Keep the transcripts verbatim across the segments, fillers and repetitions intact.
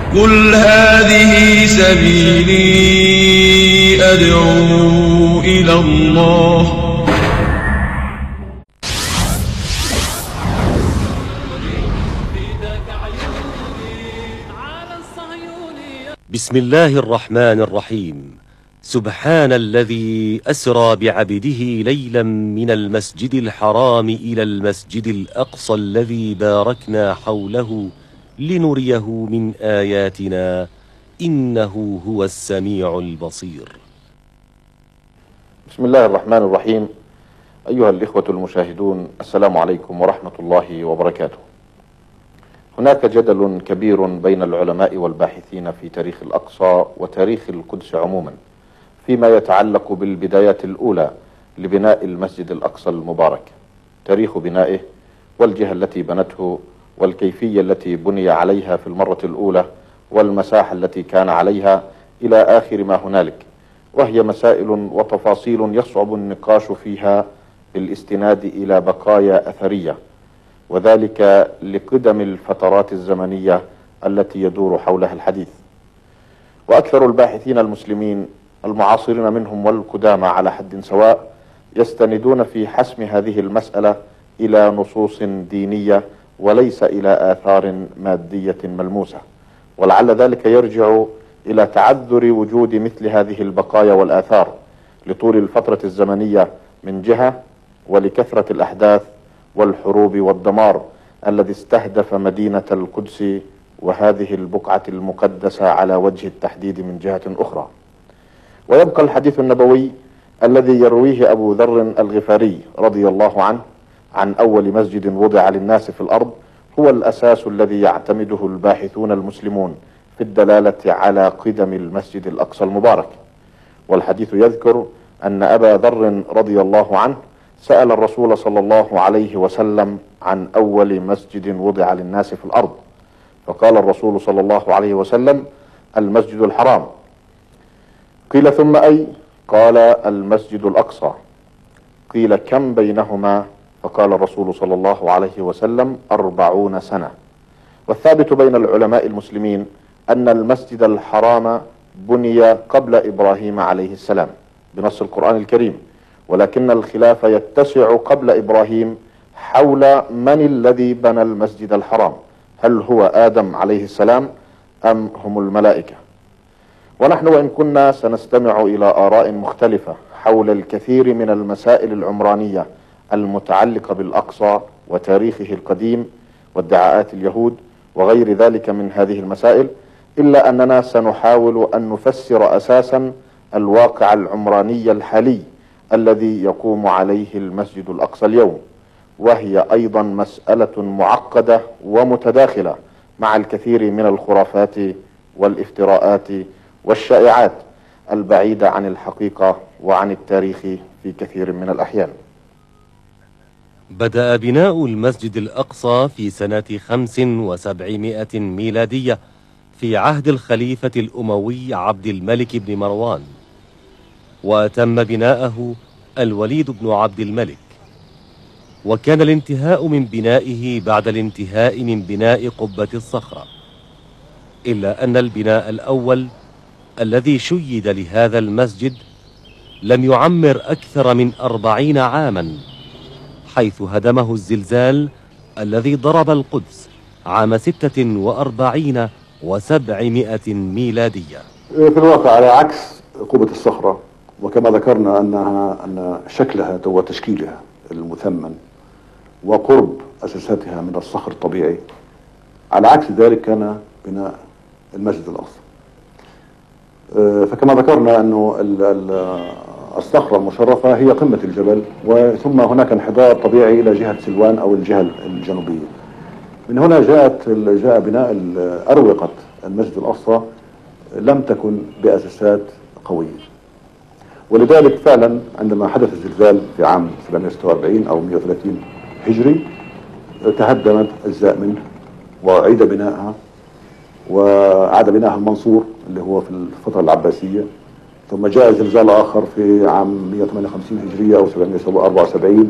قل هذه سبيلي أدعو إلى الله. بسم الله الرحمن الرحيم. سبحان الذي أسرى بعبده ليلا من المسجد الحرام إلى المسجد الأقصى الذي باركنا حوله لنريه من آياتنا إنه هو السميع البصير. بسم الله الرحمن الرحيم. أيها الإخوة المشاهدون، السلام عليكم ورحمة الله وبركاته. هناك جدل كبير بين العلماء والباحثين في تاريخ الأقصى وتاريخ القدس عموما فيما يتعلق بالبدايات الأولى لبناء المسجد الأقصى المبارك، تاريخ بنائه والجهة التي بنته والكيفية التي بني عليها في المرة الأولى والمساحة التي كان عليها إلى آخر ما هنالك، وهي مسائل وتفاصيل يصعب النقاش فيها بالاستناد إلى بقايا أثرية، وذلك لقدم الفترات الزمنية التي يدور حولها الحديث. وأكثر الباحثين المسلمين المعاصرين منهم والقدامى على حد سواء يستندون في حسم هذه المسألة إلى نصوص دينية وليس إلى آثار مادية ملموسة، ولعل ذلك يرجع إلى تعذر وجود مثل هذه البقايا والآثار لطول الفترة الزمنية من جهة، ولكثرة الأحداث والحروب والدمار الذي استهدف مدينة القدس وهذه البقعة المقدسة على وجه التحديد من جهة أخرى. ويبقى الحديث النبوي الذي يرويه أبو ذر الغفاري رضي الله عنه عن أول مسجد وضع للناس في الأرض هو الأساس الذي يعتمده الباحثون المسلمون في الدلالة على قدم المسجد الأقصى المبارك. والحديث يذكر أن أبا ذر رضي الله عنه سأل الرسول صلى الله عليه وسلم عن أول مسجد وضع للناس في الأرض، فقال الرسول صلى الله عليه وسلم: المسجد الحرام. قيل: ثم أي؟ قال: المسجد الأقصى. قيل: كم بينهما؟ فقال الرسول صلى الله عليه وسلم: أربعون سنة. والثابت بين العلماء المسلمين أن المسجد الحرام بني قبل إبراهيم عليه السلام بنص القرآن الكريم، ولكن الخلاف يتسع قبل إبراهيم حول من الذي بنى المسجد الحرام، هل هو آدم عليه السلام أم هم الملائكة؟ ونحن وإن كنا سنستمع إلى آراء مختلفة حول الكثير من المسائل العمرانية المتعلقة بالأقصى وتاريخه القديم وادعاءات اليهود وغير ذلك من هذه المسائل، إلا أننا سنحاول أن نفسر أساسا الواقع العمراني الحالي الذي يقوم عليه المسجد الأقصى اليوم، وهي أيضا مسألة معقدة ومتداخلة مع الكثير من الخرافات والافتراءات والشائعات البعيدة عن الحقيقة وعن التاريخ في كثير من الأحيان. بدأ بناء المسجد الأقصى في سنة خمس وسبعمائة ميلادية في عهد الخليفة الأموي عبد الملك بن مروان، وتم بناءه الوليد بن عبد الملك، وكان الانتهاء من بنائه بعد الانتهاء من بناء قبة الصخرة، إلا أن البناء الأول الذي شيد لهذا المسجد لم يعمر أكثر من أربعين عاما، حيث هدمه الزلزال الذي ضرب القدس عام ستة وأربعين وسبعمائة ميلادية. في الواقع على عكس قبة الصخرة، وكما ذكرنا أنها أن شكلها وتشكيلها المثمن وقرب أساساتها من الصخر الطبيعي، على عكس ذلك كان بناء المسجد الأقصى. فكما ذكرنا أنه الصخرة المشرفة هي قمة الجبل، وثم هناك انحدار طبيعي إلى جهة سلوان أو الجهة الجنوبية. من هنا جاءت جاء بناء أروقة المسجد الأقصى لم تكن بأساسات قوية، ولذلك فعلا عندما حدث الزلزال في عام سبعمائة وستة وأربعين أو مئة وثلاثين هجري تهدمت أجزاء منه وعيد بنائها، وعاد بنائها المنصور اللي هو في الفترة العباسية، ثم جاء زلزال آخر في عام مئة وثمانية وخمسين هجرية أو سبعمائة وأربعة وسبعين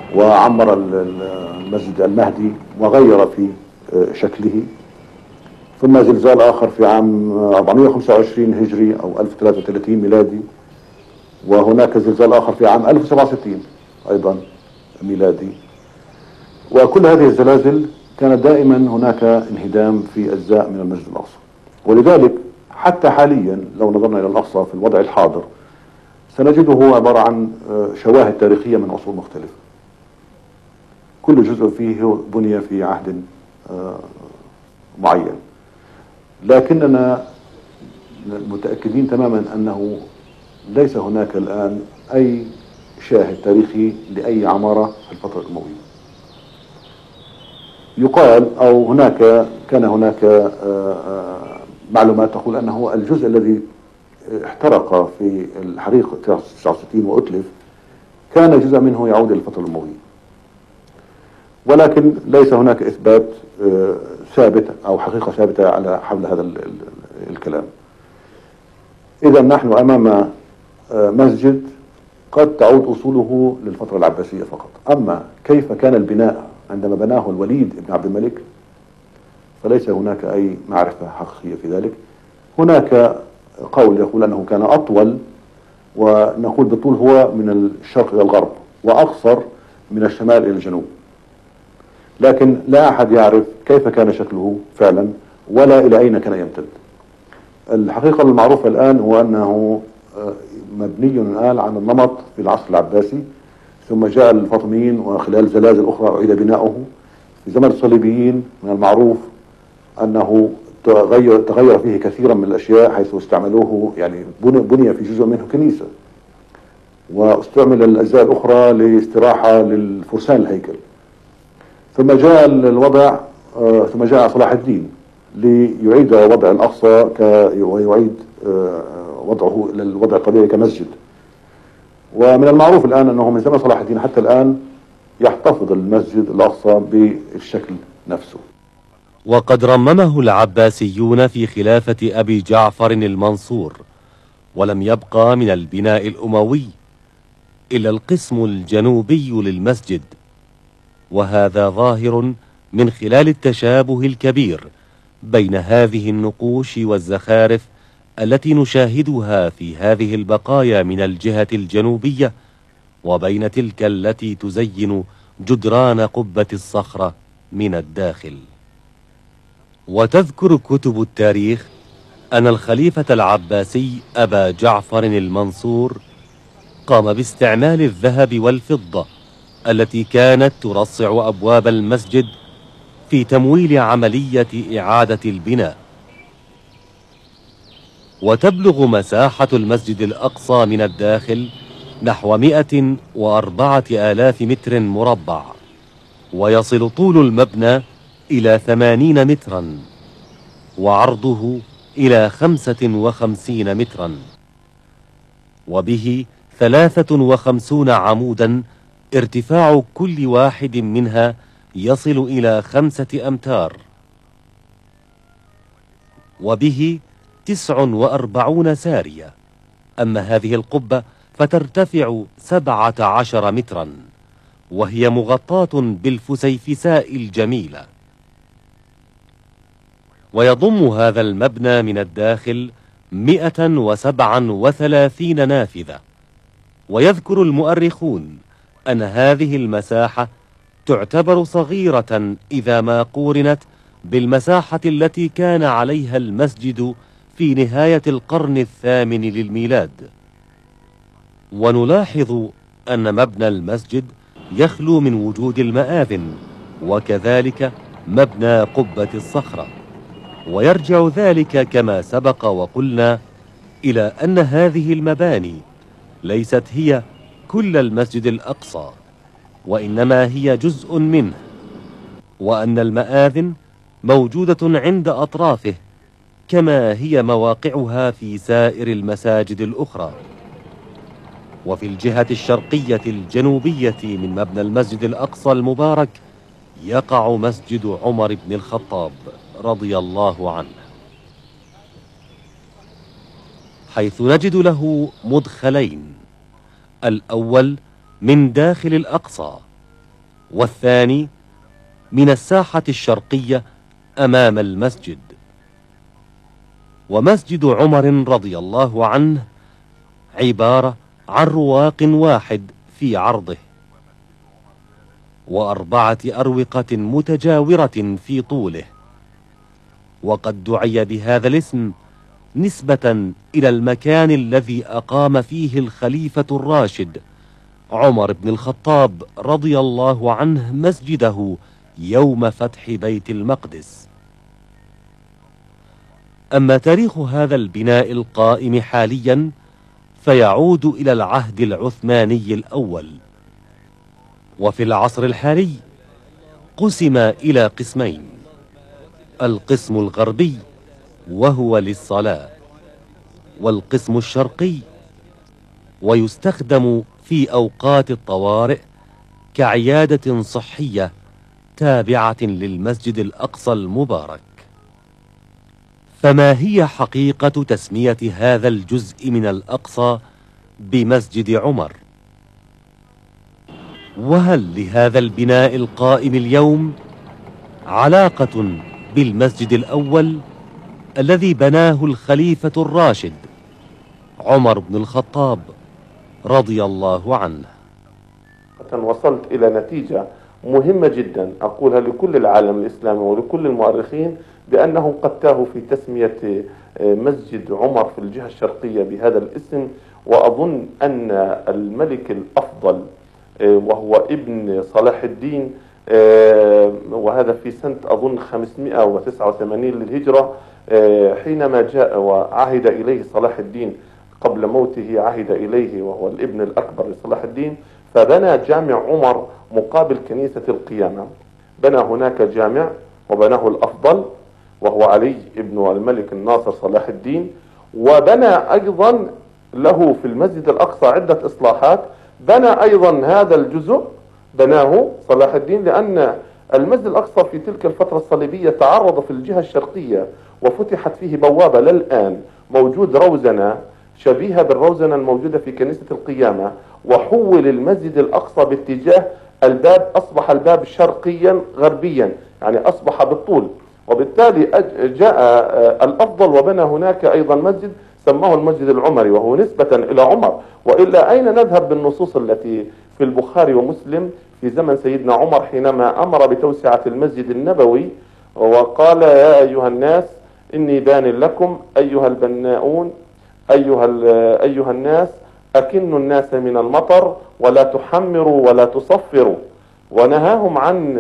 وعمر المسجد المهدي وغير في شكله، ثم زلزال آخر في عام أربعمائة وخمسة وعشرين هجري أو ألف وثلاثة وثلاثين ميلادي، وهناك زلزال آخر في عام ألف وسبعة وستين أيضا ميلادي. وكل هذه الزلازل كان دائما هناك انهدام في أجزاء من المسجد الأقصى، ولذلك حتى حاليا لو نظرنا إلى الأقصى في الوضع الحاضر سنجده عبارة عن شواهد تاريخية من عصور مختلفة، كل جزء فيه بني في عهد معين، لكننا متأكدين تماما أنه ليس هناك الآن أي شاهد تاريخي لأي عمارة في الفترة الأموية. يقال أو هناك كان هناك معلومات تقول أنه الجزء الذي احترق في الحريق تسعة وستين وأتلف كان جزء منه يعود إلى الفترة الأموية، ولكن ليس هناك إثبات ثابت أو حقيقة ثابتة على حول هذا الكلام. إذا نحن أمام مسجد قد تعود أصوله للفترة العباسية فقط، أما كيف كان البناء عندما بناه الوليد بن عبد الملك فليس هناك أي معرفة حقيقية في ذلك. هناك قول يقول أنه كان أطول، ونقول بالطول هو من الشرق إلى الغرب وأقصر من الشمال إلى الجنوب، لكن لا أحد يعرف كيف كان شكله فعلا ولا إلى أين كان يمتد. الحقيقة المعروفة الآن هو أنه مبني الآن على النمط في العصر العباسي، ثم جاء الفاطميين وخلال زلازل أخرى أعيد بناؤه. في زمن الصليبيين من المعروف أنه تغير, تغير فيه كثيرا من الأشياء، حيث استعملوه يعني بني في جزء منه كنيسة، واستعمل الأجزاء الأخرى لاستراحة للفرسان الهيكل. ثم جاء الوضع آه ثم جاء صلاح الدين ليعيد وضع الأقصى ويعيد آه وضعه للوضع الطبيعي كمسجد. ومن المعروف الآن أنه من زمن صلاح الدين حتى الآن يحتفظ المسجد الأقصى بالشكل نفسه. وقد رممه العباسيون في خلافة أبي جعفر المنصور، ولم يبقى من البناء الأموي إلا القسم الجنوبي للمسجد، وهذا ظاهر من خلال التشابه الكبير بين هذه النقوش والزخارف التي نشاهدها في هذه البقايا من الجهة الجنوبية وبين تلك التي تزين جدران قبة الصخرة من الداخل. وتذكر كتب التاريخ أن الخليفة العباسي أبا جعفر المنصور قام باستعمال الذهب والفضة التي كانت ترصع أبواب المسجد في تمويل عملية إعادة البناء. وتبلغ مساحة المسجد الأقصى من الداخل نحو مئة وأربعة آلاف متر مربع، ويصل طول المبنى إلى ثمانين مترا، وعرضه إلى خمسة وخمسين مترا، وبه ثلاثة وخمسون عمودا ارتفاع كل واحد منها يصل إلى خمسة أمتار، وبه تسع وأربعون سارية. أما هذه القبة فترتفع سبعة عشر مترا، وهي مغطاة بالفسيفساء الجميلة. ويضم هذا المبنى من الداخل مئة وسبعة وثلاثين نافذة. ويذكر المؤرخون أن هذه المساحة تعتبر صغيرة إذا ما قورنت بالمساحة التي كان عليها المسجد في نهاية القرن الثامن للميلاد. ونلاحظ أن مبنى المسجد يخلو من وجود المآذن، وكذلك مبنى قبة الصخرة. ويرجع ذلك كما سبق وقلنا إلى أن هذه المباني ليست هي كل المسجد الأقصى، وإنما هي جزء منه، وأن المآذن موجودة عند أطرافه كما هي مواقعها في سائر المساجد الأخرى. وفي الجهة الشرقية الجنوبية من مبنى المسجد الأقصى المبارك يقع مسجد عمر بن الخطاب رضي الله عنه، حيث نجد له مدخلين، الأول من داخل الأقصى، والثاني من الساحة الشرقية أمام المسجد. ومسجد عمر رضي الله عنه عبارة عن رواق واحد في عرضه، وأربعة أروقة متجاورة في طوله، وقد دعي بهذا الاسم نسبة إلى المكان الذي أقام فيه الخليفة الراشد عمر بن الخطاب رضي الله عنه مسجده يوم فتح بيت المقدس. أما تاريخ هذا البناء القائم حاليا فيعود إلى العهد العثماني الأول، وفي العصر الحالي قسم إلى قسمين: القسم الغربي وهو للصلاة، والقسم الشرقي ويستخدم في أوقات الطوارئ كعيادة صحية تابعة للمسجد الأقصى المبارك. فما هي حقيقة تسمية هذا الجزء من الأقصى بمسجد عمر؟ وهل لهذا البناء القائم اليوم علاقة بالمسجد الأول الذي بناه الخليفة الراشد عمر بن الخطاب رضي الله عنه؟ وصلت إلى نتيجة مهمة جدا أقولها لكل العالم الإسلامي ولكل المؤرخين، بأنهم قد تاهوا في تسمية مسجد عمر في الجهة الشرقية بهذا الاسم. وأظن أن الملك الأفضل وهو ابن صلاح الدين، وهذا في سنة أظن خمسمائة وتسعة وثمانين للهجرة، حينما جاء وعهد إليه صلاح الدين قبل موته، عهد إليه وهو الابن الأكبر لصلاح الدين، فبنى جامع عمر مقابل كنيسة القيامة. بنى هناك جامع وبناه الأفضل وهو علي ابن الملك الناصر صلاح الدين، وبنى أيضا له في المسجد الأقصى عدة إصلاحات. بنى أيضا هذا الجزء بناه صلاح الدين، لأن المسجد الأقصى في تلك الفترة الصليبية تعرض في الجهة الشرقية وفتحت فيه بوابة للآن، موجود روزنة شبيهة بالروزنة الموجودة في كنيسة القيامة، وحول المسجد الأقصى باتجاه الباب، أصبح الباب شرقيا غربيا، يعني أصبح بالطول. وبالتالي جاء الأفضل وبنى هناك أيضا مسجد سماه المسجد العمري، وهو نسبة إلى عمر. وإلا أين نذهب بالنصوص التي في البخاري ومسلم في زمن سيدنا عمر حينما أمر بتوسعة المسجد النبوي وقال: يا أيها الناس إني بان لكم أيها البناؤون أيها, أيها الناس أكنوا الناس من المطر ولا تحمروا ولا تصفروا. ونهاهم عن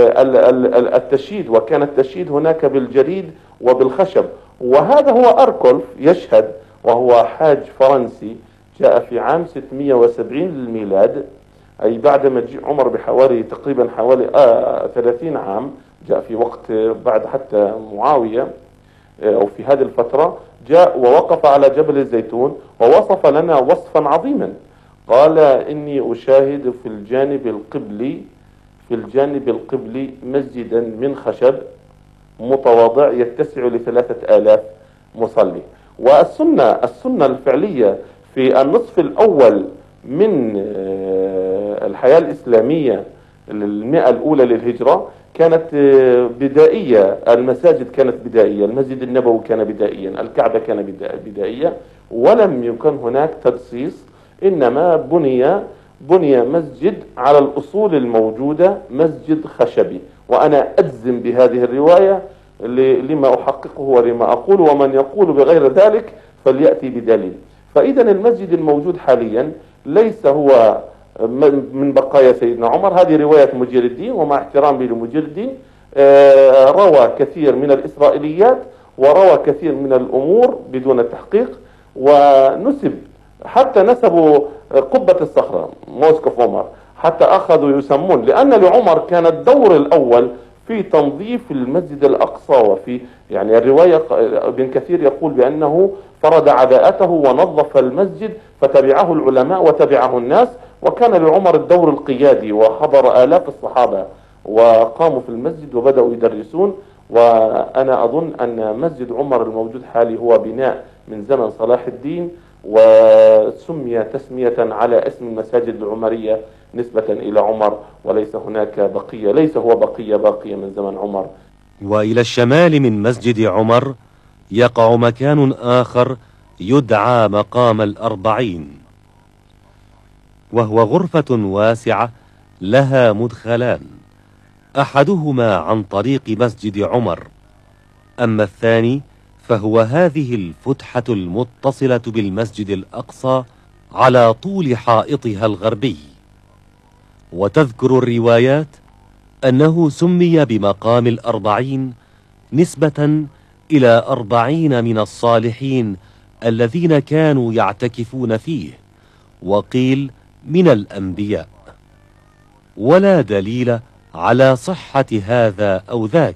التشييد، وكان التشييد هناك بالجريد وبالخشب. وهذا هو أركولف يشهد، وهو حاج فرنسي جاء في عام ستمائة وسبعين للميلاد، أي بعد مجيء عمر بحوالي تقريبا حوالي آه ثلاثين عام، جاء في وقت بعد حتى معاوية أو في هذه الفترة، جاء ووقف على جبل الزيتون ووصف لنا وصفا عظيما. قال: إني أشاهد في الجانب القبلي في الجانب القبلي مسجدا من خشب متواضع يتسع لثلاثة آلاف مصلي. والسنة السنة الفعلية في النصف الأول من الحياة الإسلامية المئة الأولى للهجرة كانت بدائية، المساجد كانت بدائية، المسجد النبوي كان بدائيا، الكعبة كان بدائية، ولم يكن هناك تدصيص، إنما بني بني مسجد على الأصول الموجودة، مسجد خشبي. وأنا أجزم بهذه الرواية لما أحققه ولما أقول، ومن يقول بغير ذلك فليأتي بدليل. فإذا المسجد الموجود حاليا ليس هو من بقايا سيدنا عمر، هذه رواية مجير الدين، ومع احترامي لمجير الدين روى كثير من الإسرائيليات وروى كثير من الأمور بدون التحقيق، ونسب حتى نسبوا قبة الصخرة موسك اوف عمر، حتى أخذوا يسمون، لأن لعمر كان الدور الأول في تنظيف المسجد الأقصى. وفي يعني الرواية ابن كثير يقول بأنه فرض عباءته ونظف المسجد فتبعه العلماء وتبعه الناس، وكان لعمر الدور القيادي، وحضر آلاف الصحابة وقاموا في المسجد وبدأوا يدرسون. وأنا أظن أن مسجد عمر الموجود حالي هو بناء من زمن صلاح الدين، وسمي تسمية على اسم المساجد العمرية نسبة إلى عمر، وليس هناك بقية، ليس هو بقية باقية من زمن عمر. وإلى الشمال من مسجد عمر يقع مكان آخر يدعى مقام الأربعين، وهو غرفة واسعة لها مدخلان، أحدهما عن طريق مسجد عمر، أما الثاني فهو هذه الفتحة المتصلة بالمسجد الأقصى على طول حائطها الغربي. وتذكر الروايات أنه سمي بمقام الأربعين نسبة إلى أربعين من الصالحين الذين كانوا يعتكفون فيه، وقيل من الأنبياء، ولا دليل على صحة هذا أو ذاك.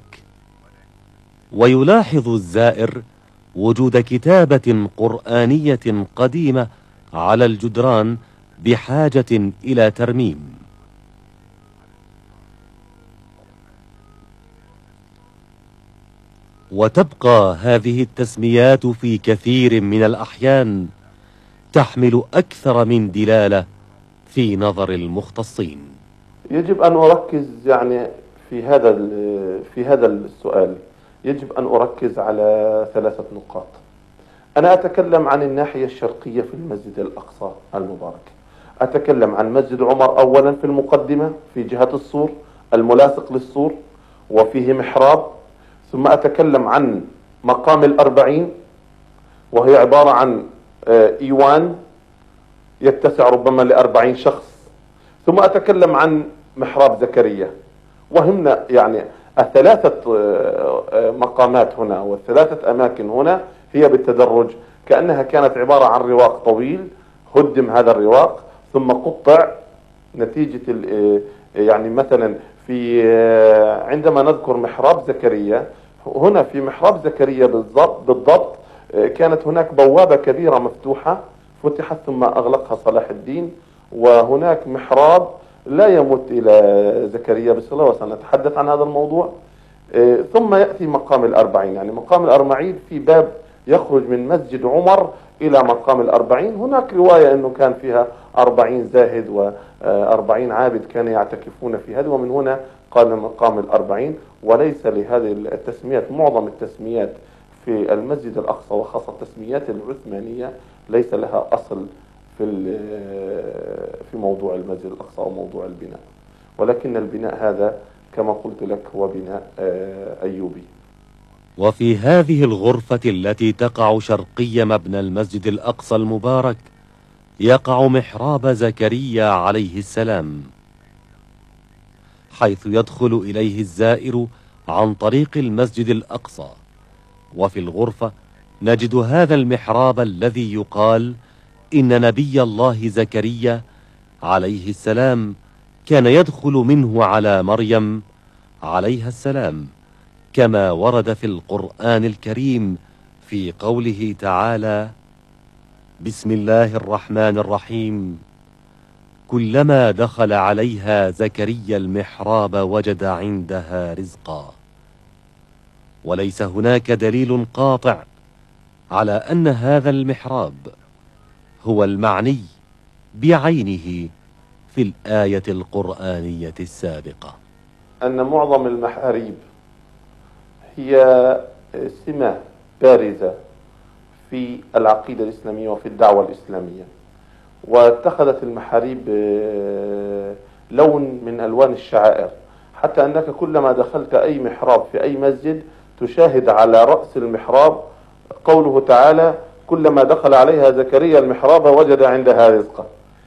ويلاحظ الزائر وجود كتابة قرآنية قديمة على الجدران بحاجة إلى ترميم. وتبقى هذه التسميات في كثير من الأحيان تحمل أكثر من دلالة في نظر المختصين. يجب أن أركز يعني في هذا في هذا السؤال، يجب أن أركز على ثلاثة نقاط. أنا أتكلم عن الناحية الشرقية في المسجد الأقصى المبارك، أتكلم عن مسجد عمر أولا في المقدمة في جهة السور الملاصق للسور وفيه محراب، ثم أتكلم عن مقام الأربعين وهي عبارة عن إيوان يتسع ربما لأربعين شخص، ثم أتكلم عن محراب زكريا. وهمنا يعني الثلاثة مقامات هنا والثلاثة أماكن هنا هي بالتدرج، كأنها كانت عبارة عن رواق طويل هدم هذا الرواق ثم قطع نتيجة يعني مثلا في عندما نذكر محراب زكريا، هنا في محراب زكريا بالضبط بالضبط كانت هناك بوابة كبيرة مفتوحة فتحت ثم أغلقها صلاح الدين، وهناك محراب لا يمت إلى زكريا بصلة، وسنتحدث عن هذا الموضوع. ثم يأتي مقام الأربعين، يعني مقام الأربعين في باب يخرج من مسجد عمر إلى مقام الأربعين. هناك رواية أنه كان فيها أربعين زاهد وأربعين عابد كانوا يعتكفون في هذا، ومن هنا قال مقام الأربعين، وليس لهذه التسميات معظم التسميات في المسجد الأقصى وخاصة التسميات العثمانية ليس لها أصل في في موضوع المسجد الأقصى أو موضوع البناء، ولكن البناء هذا كما قلت لك هو بناء أيوبي. وفي هذه الغرفة التي تقع شرقي مبنى المسجد الأقصى المبارك يقع محراب زكريا عليه السلام، حيث يدخل إليه الزائر عن طريق المسجد الأقصى. وفي الغرفة نجد هذا المحراب الذي يقال إن نبي الله زكريا عليه السلام كان يدخل منه على مريم عليها السلام، كما ورد في القرآن الكريم في قوله تعالى: بسم الله الرحمن الرحيم، كلما دخل عليها زكريا المحراب وجد عندها رزقا. وليس هناك دليل قاطع على أن هذا المحراب هو المعني بعينه في الآية القرآنية السابقة. أن معظم المحاريب هي سمة بارزة في العقيدة الإسلامية وفي الدعوة الإسلامية، واتخذت المحاريب لون من ألوان الشعائر، حتى أنك كلما دخلت أي محراب في أي مسجد تشاهد على رأس المحراب قوله تعالى: كلما دخل عليها زكريا المحراب وجد عندها رزقا.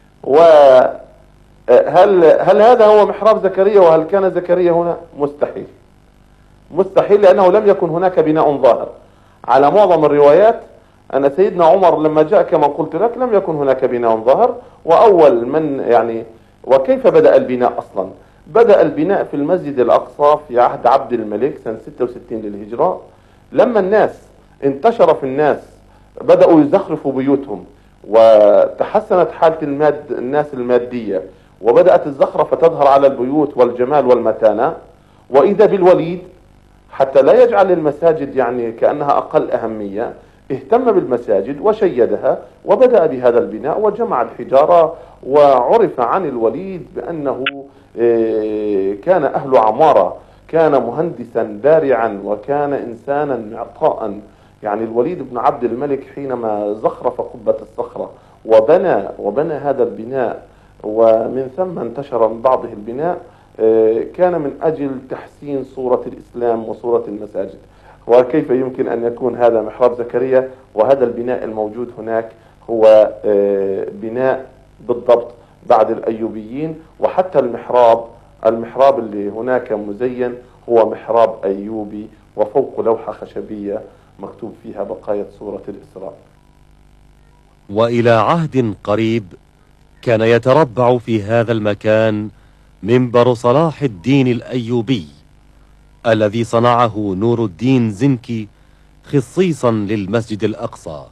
وهل هل هذا هو محراب زكريا؟ وهل كان زكريا هنا؟ مستحيل مستحيل، لأنه لم يكن هناك بناء ظاهر. على معظم الروايات أن سيدنا عمر لما جاء كما قلت لك لم يكن هناك بناء ظاهر. وأول من يعني وكيف بدأ البناء أصلا؟ بدأ البناء في المسجد الأقصى في عهد عبد الملك سنة ستة وستين للهجرة، لما الناس انتشر في الناس بدأوا يزخرفوا بيوتهم وتحسنت حالة الماد الناس المادية، وبدأت الزخرفة تظهر على البيوت والجمال والمتانة. وإذا بالوليد حتى لا يجعل المساجد يعني كأنها أقل أهمية، اهتم بالمساجد وشيدها وبدأ بهذا البناء وجمع الحجارة. وعرف عن الوليد بأنه كان أهل عمارة، كان مهندسا بارعا وكان إنسانا معطاء، يعني الوليد بن عبد الملك حينما زخرف قبة الصخرة وبنى وبنى هذا البناء، ومن ثم انتشر من بعضه البناء، كان من أجل تحسين صورة الإسلام وصورة المساجد. وكيف يمكن أن يكون هذا محراب زكريا وهذا البناء الموجود هناك هو بناء بالضبط بعد الأيوبيين؟ وحتى المحراب المحراب اللي هناك مزين هو محراب أيوبي، وفوق لوحة خشبية مكتوب فيها بقايا سورة الإسراء. وإلى عهد قريب كان يتربع في هذا المكان منبر صلاح الدين الأيوبي الذي صنعه نور الدين زنكي خصيصا للمسجد الأقصى.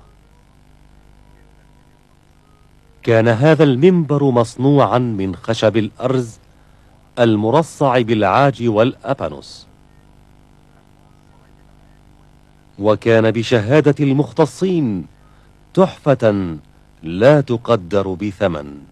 كان هذا المنبر مصنوعا من خشب الأرز المرصع بالعاج والأبانوس، وكان بشهادة المختصين تحفة لا تقدر بثمن.